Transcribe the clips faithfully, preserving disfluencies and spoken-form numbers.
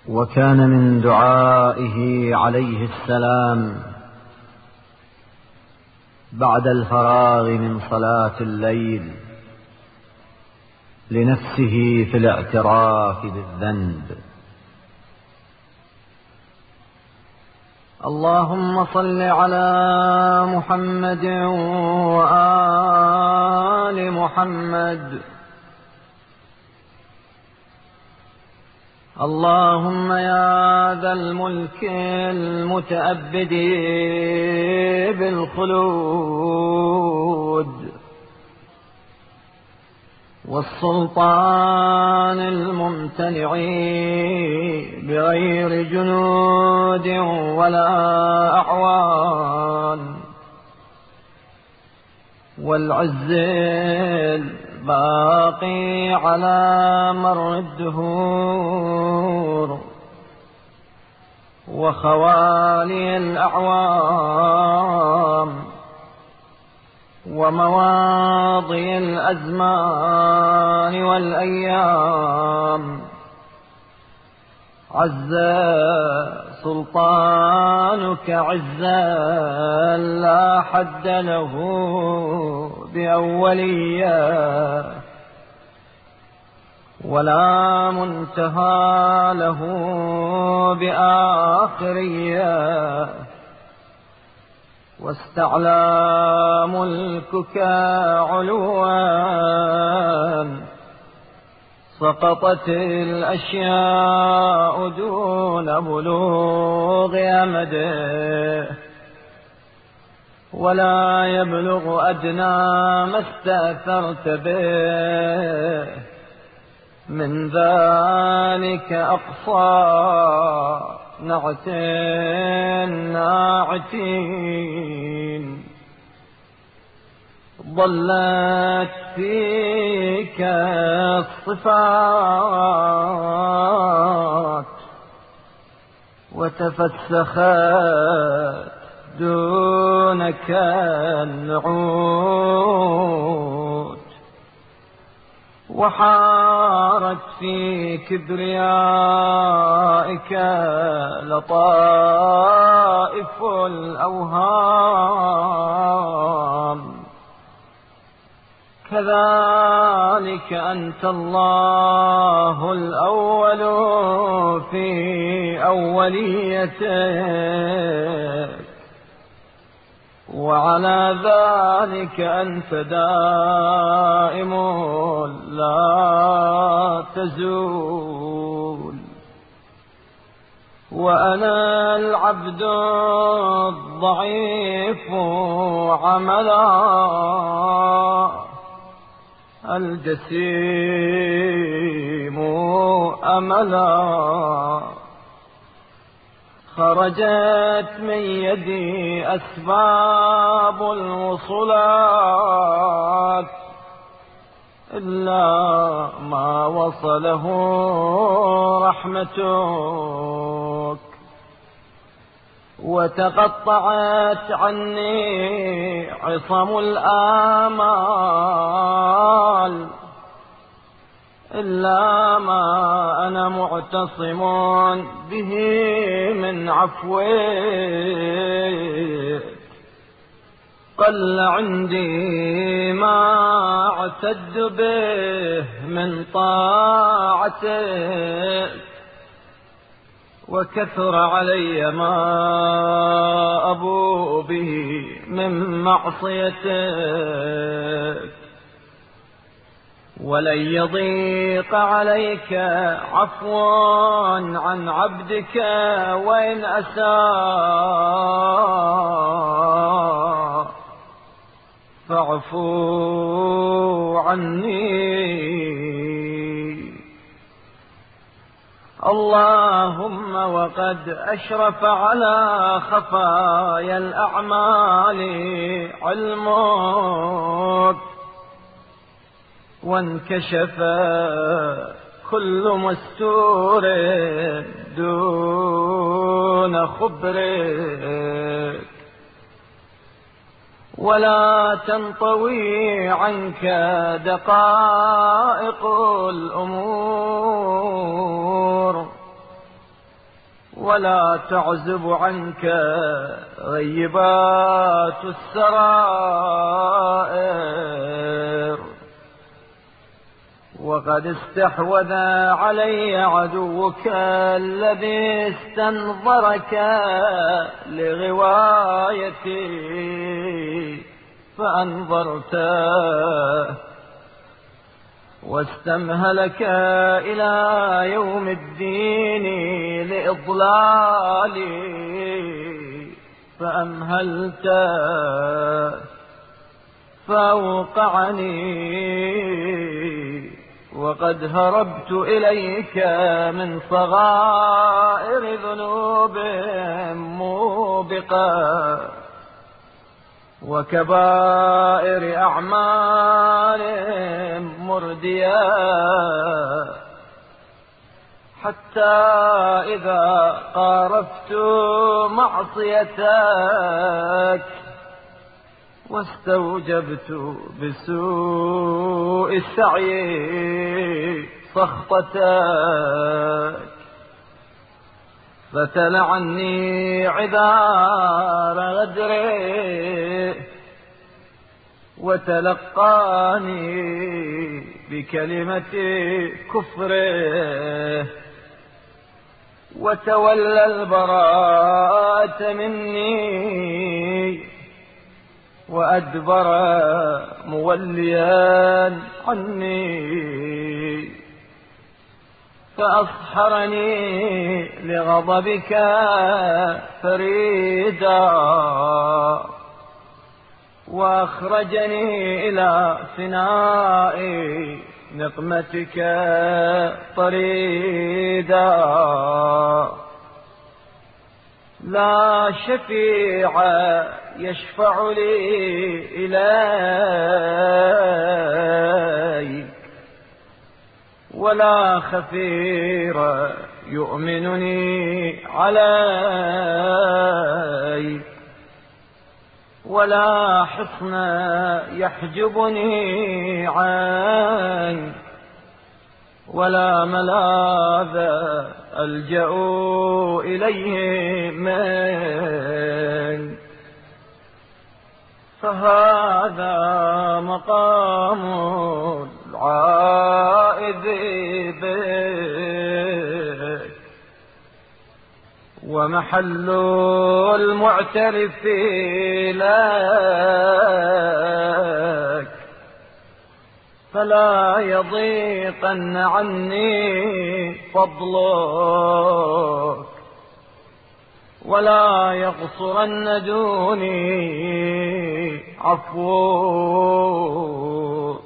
وكان من دعائه عليه السلام بعد الفراغ من صلاة الليل لنفسه في الاعتراف بالذنب: اللهم صل على محمد وآل محمد. اللهم يا ذا الملك المتأبد بالخلود والسلطان الممتنع بغير جنود ولا أعوان، والعز الباقي على مر الدهور وخوالي الأعوام ومواضي الأزمان والأيام. عز سلطانك عزا لا حد له بأولية ولا منتهى له بآخرية، واستعلى ملكك علوا سقطت الأشياء دون بلوغ أمده، ولا يبلغ أدنى ما استأثرت به من ذلك أقصى نعت الناعتين. ضلت فيك الصفات وتفسخت دونك النعوت، وحارت في كبريائك لطائف الأوهام. كذلك أنت الله الأول في أوليتك، وعلى ذلك أنت دائم لا تزول. وأنا العبد الضعيف عملا الجسيم أملا، خرجت من يدي أسباب الوصلات إلا ما وصله رحمتك، وتقطعت عني عصم الآمال إلا ما أنا معتصم به من عفوك. قل عندي ما اعتد به من طاعتك، وكثر علي ما أبو به من معصيتك. ولن يضيق عليك عفو عن عبدك وإن أساء، فاعفو عني. اللهم وقد أشرف على خفايا الأعمال علمك، وانكشف كل مستور دون خبرك، ولا تنطوي عنك دقائق الأمور ولا تعزب عنك غيبات السرائر. وقد استحوذ علي عدوك الذي استنظرك لغوايتي فأنظرته، واستمهلك إلى يوم الدين لإضلالي فأمهلته، فأوقعني وقد هربت إليك من صغائر ذنوب موبقة وكبائر أعمال مردية، حتى إذا قارفت معصيتك واستوجبت بسوء السعي سخطتك فتلعني عذار غدري وتلقاني بكلمة كفره وتولى البراءة مني وأدبر موليا عني، فأصحرني لغضبك فريدا وأخرجني إلى فناء نقمتك طريدا. لا شفيع يشفع لي إليك ولا خفير يؤمنني عليك ولا حصن يحجبني عنك ولا ملاذ ألجأ إليه منك. فهذا مقام العائذ بك ومحل المعترف لك، فلا يضيقن عني فضلك ولا يقصرن دوني عفوك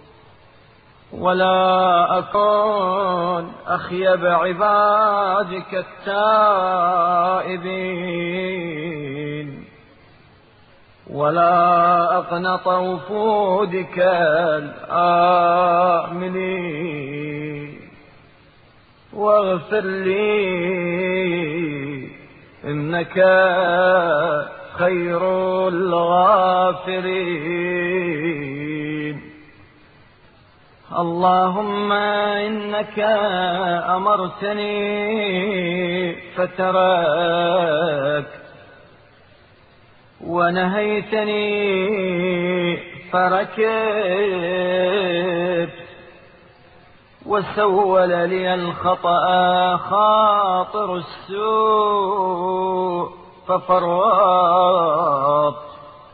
ولا أكون أخيب عبادك التائبين ولا أقنط وفودك الآمنين. واغفر لي إنك خير الغافرين. اللهم إنك أمرتني فتركت ونهيتني فركبت وسول لي الخطأ خاطر السوء ففرطت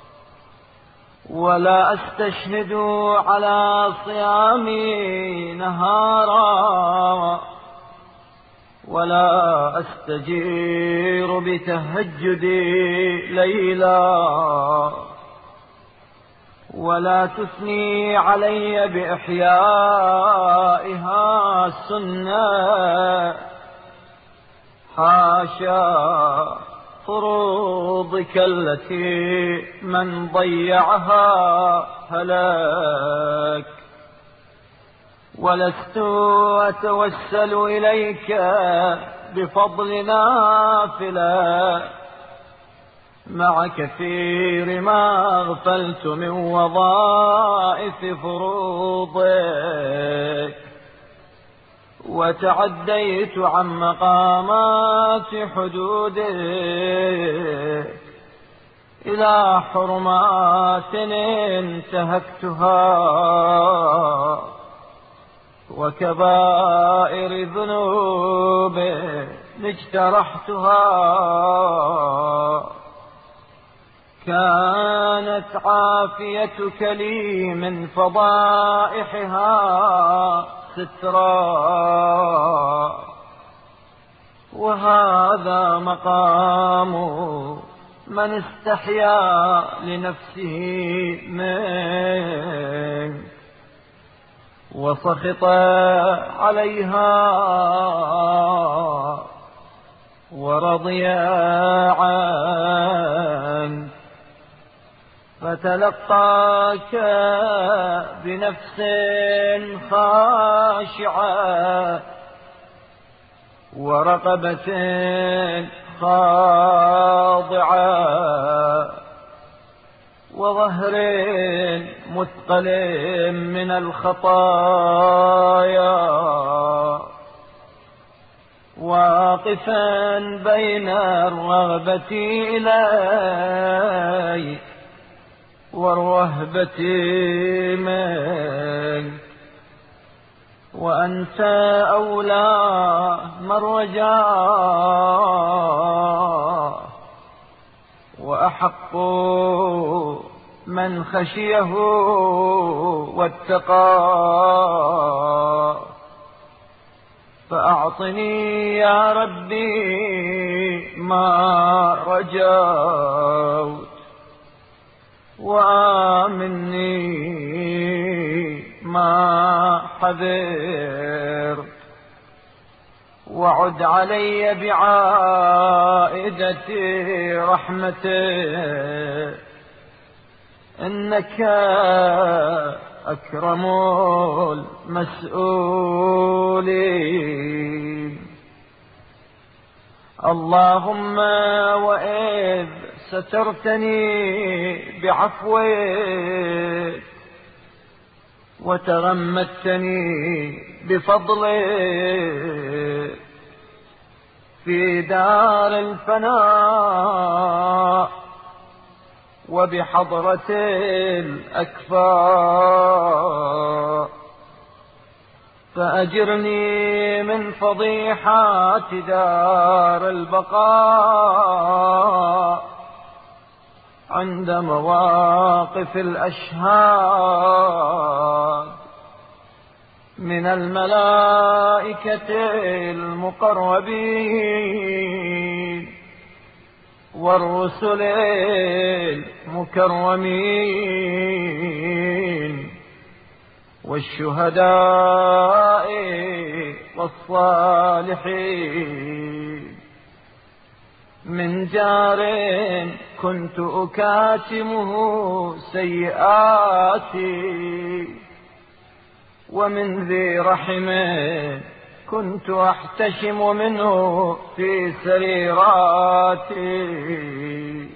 ولا أستشهد على صيامي نهارا ولا أستجير بتهجدي ليلا ولا تثني علي بإحيائها سنة. حاشا فروضك التي من ضيعها هلاك. ولست أتوسل إليك بفضل نافلة مع كثير ما أغفلت من وظائف فروضك وتعديت عن مقامات حدودك إلى حرمات انتهكتها وكبائر ذنوب اجترحتها. كانت عافيتك لي من فضائحها سترا، وهذا مقام من استحيا لنفسه منك وسخط عليها ورضي عنك، فتلقاك بنفس خاشعة ورقبة خاضعة وظهر مثقل من الخطايا، واقفا بين الرغبة إليك والرهبة منك، وأنت أولى من رجاه وأحق من خشيه واتقاه. فأعطني يا ربي ما رجوت، وآمني ما حذرت، وعد علي بعائدة رحمتك، إنك أكرم المسؤولين. اللهم وإذ سترتني بعفوك وتغمدتني بفضلك في دار الفناء وبحضرة الأكفاء، فأجرني من فضيحات دار البقاء عند مواقف الأشهاد من الملائكة المقربين والرسل المكرمين والشهداء والصالحين، من جار كنت أكاتمه سيئاتي، ومن ذي رحم كنت أحتشم منه في سريراتي.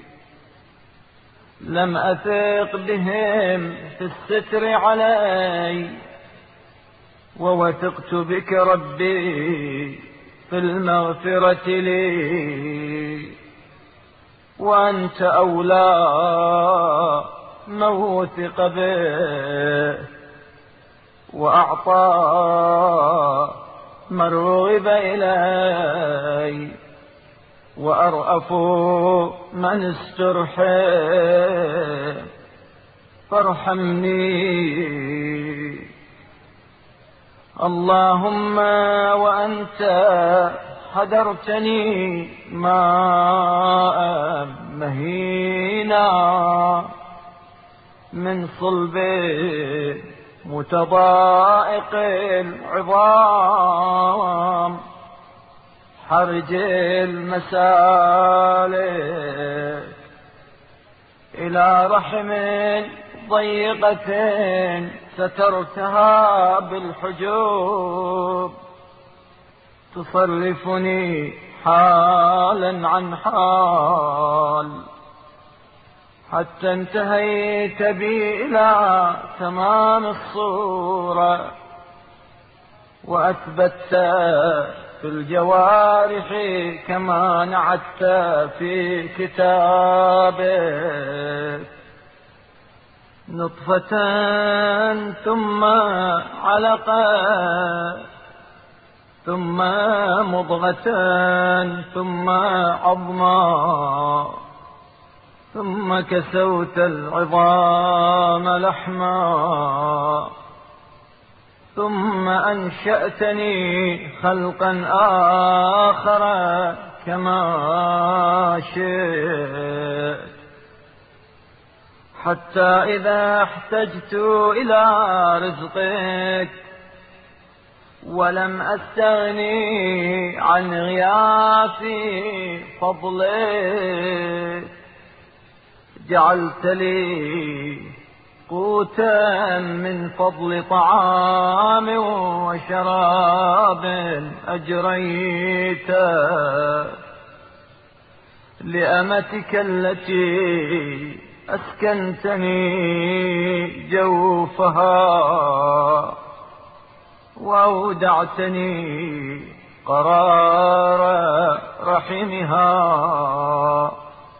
لم أثق بهم في الستر علي، ووثقت بك ربي في المغفرة لي، وأنت أولى من وثق به وأعطى من رغب إلي، وأرأف من استرحم، فارحمني. اللهم وأنت حضرتني ماء مهينا من صلب متضائق العظام حرج المسالك إلى رحم ضيقة سترتها بالحجوب، تصرفني حالا عن حال، حتى انتهيت بي إلى تمام الصورة، وأثبتت في الجوارح كما نعت في كتابك، نطفة ثم علقة ثم مضغة ثم عظما، ثم كسوت العظام لحما، ثم أنشأتني خلقا آخر كما شئت، حتى إذا احتجت إلى رزقك ولم أستغني عن غياث فضلك، جعلت لي قوتا من فضل طعام وشراب أجريت لأمتك التي أسكنتني جوفها، وأودعتني قرار رحمها.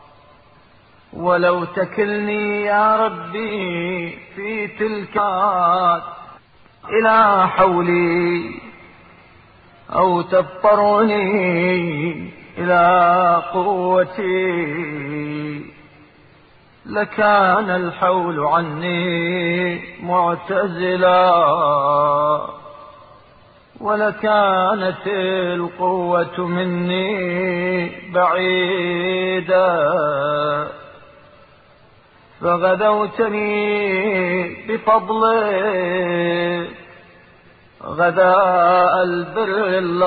ولو تكلني يا ربي في تلك إلى حولي، أو تضطرني إلى قوتي، لكان الحول عني معتزلا، ولكانت القوة مني بعيدا. فغدوتني بفضلك غداء البر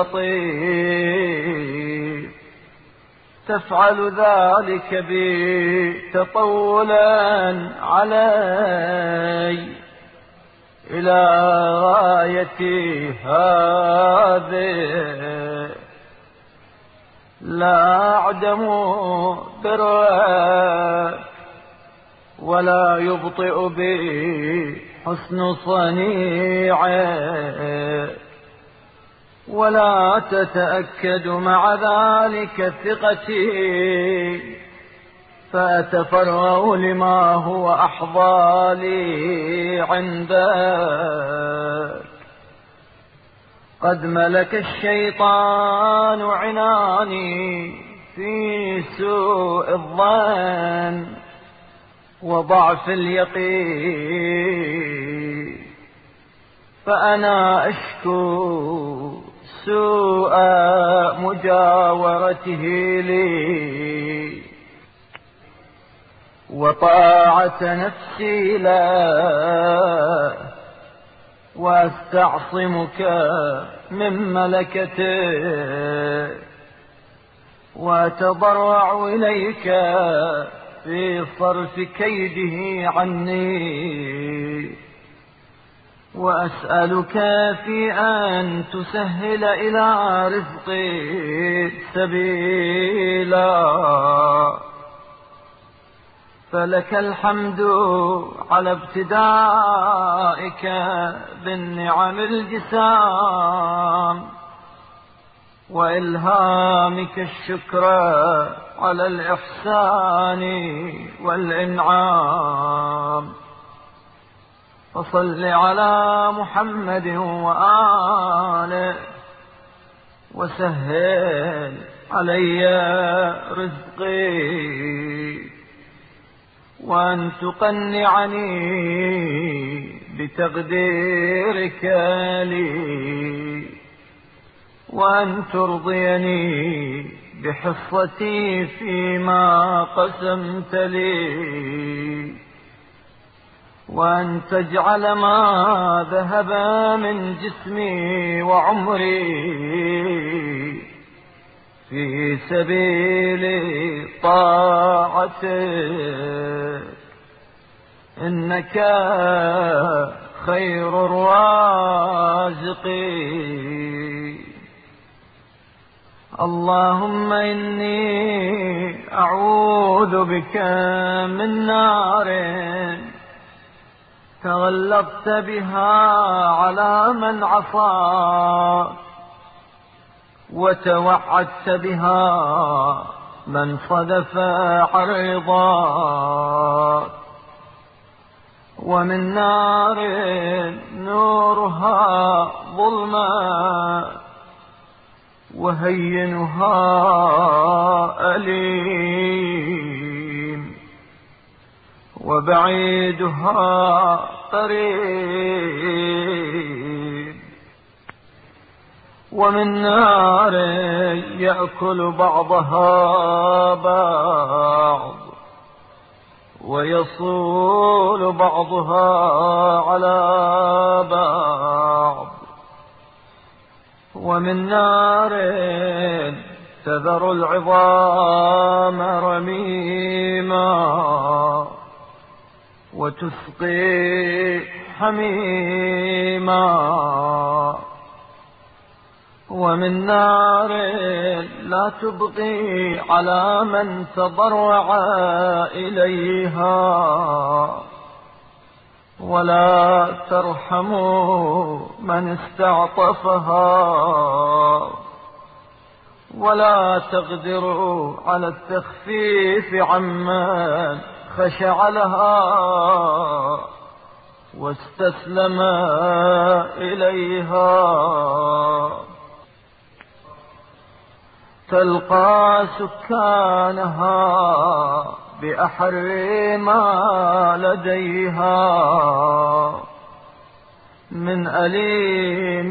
اللطيف، تفعل ذلك بي تطولا علي إلى غايتي هذه، لا أعدم برك ولا يبطئ بي حسن صنيعك، ولا تتأكد مع ذلك ثقتي، فأتفرغ لما هو أحظى لي عندك. قد ملك الشيطان عناني في سوء الظن وضعف اليقين، فأنا أشكو سوء مجاورته لي وطاعة نفسي له، واستعصمك من ملكته، وأتضرع إليك في صرف كيده عني، وأسألك في أن تسهل إلى رزقي سبيلا. فلك الحمد على ابتدائك بالنعم الجسام، وإلهامك الشكر على الإحسان والإنعام. فصل على محمد وآله، وسهل علي رزقي، وأن تقنعني بتقديرك لي، وأن ترضيني بحصتي فيما قسمت لي، وأن تجعل ما ذهب من جسمي وعمري في سبيل طاعتك، إنك خير الرازقين. اللهم إني أعوذ بك من نار تغلظت بها على من عصاك، وتوعدت بها من صدف عن رضاك. ومن نار نورها ظلما، وهينها أليم، وبعيدها قريب. ومن نار يأكل بعضها بعض، ويصول بعضها على بعض. ومن نار تذر العظام رميما، وتسقي حميما. ومن نار لا تبقي على من تضرع إليها، ولا ترحم من استعطفها، ولا تقدر على التخفيف عمن خشع لها واستسلم إليها. تلقى سكانها بأحر ما لديها من أليم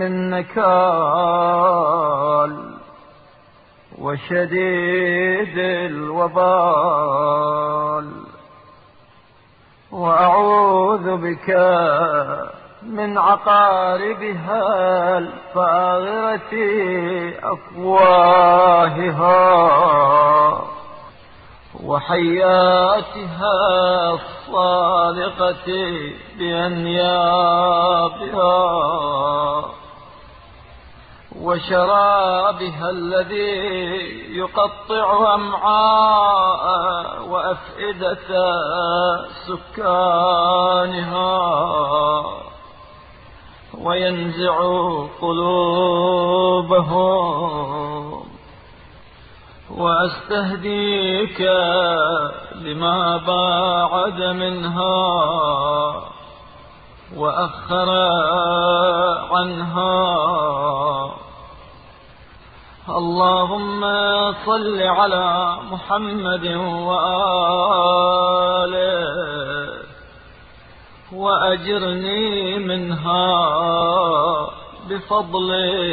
النكال وشديد الوبال. وأعوذ بك من عقاربها الفاغرة أفواهها، وحياتها الصالقة بأنيابها، وشرابها الذي يقطع أمعاء وأفئدة سكانها، وينزع قلوبهم. وأستهديك لما باعد منها وأخر عنها. اللهم صل على محمد وآله، وأجرني منها بفضل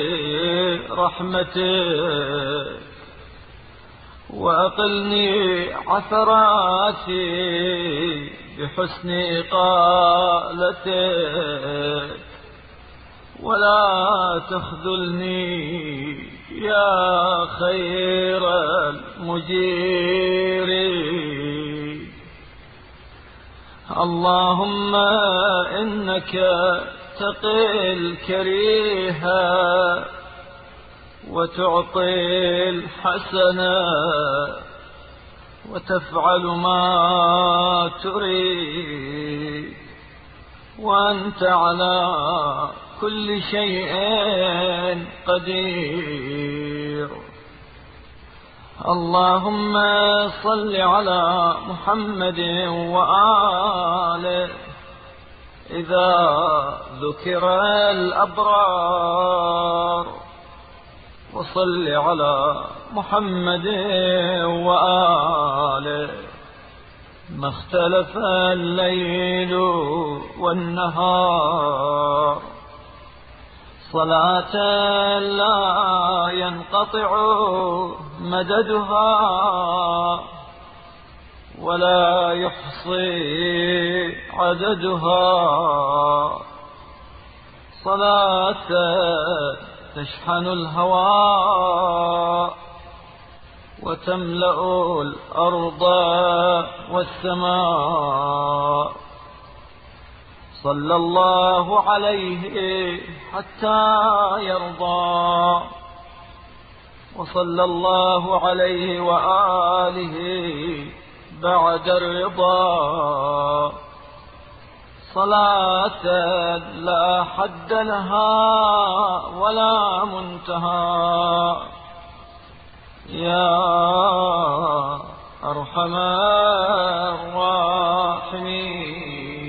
رحمتك، وأقلني عثراتي بحسن إقالتك، ولا تخذلني يا خير المجيرين. اللهم إنك تقي الكريها وتعطي الحسنة وتفعل ما تريد، وأنت على كل شيء قدير. اللهم صل على محمد وآله إذا ذكر الأبرار، وصل على محمد وآله ما اختلف الليل والنهار، صلاة لا ينقطع مددها ولا يحصي عددها، صلاة تشحن الهواء وتملأ الأرض والسماء. صلى الله عليه حتى يرضى، وصلى الله عليه وآله بعد الرضا. صلاة لا حد لها ولا منتهى يا أرحم الراحمين.